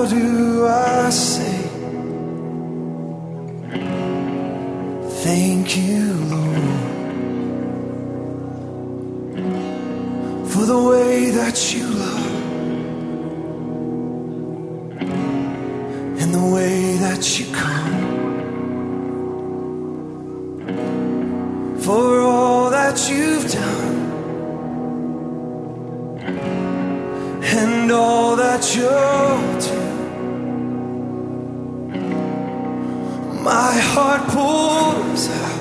do I say? Thank you, Lord, for the way that you love and the way that you come, for all that you've done and all that you'll do. My heart pours out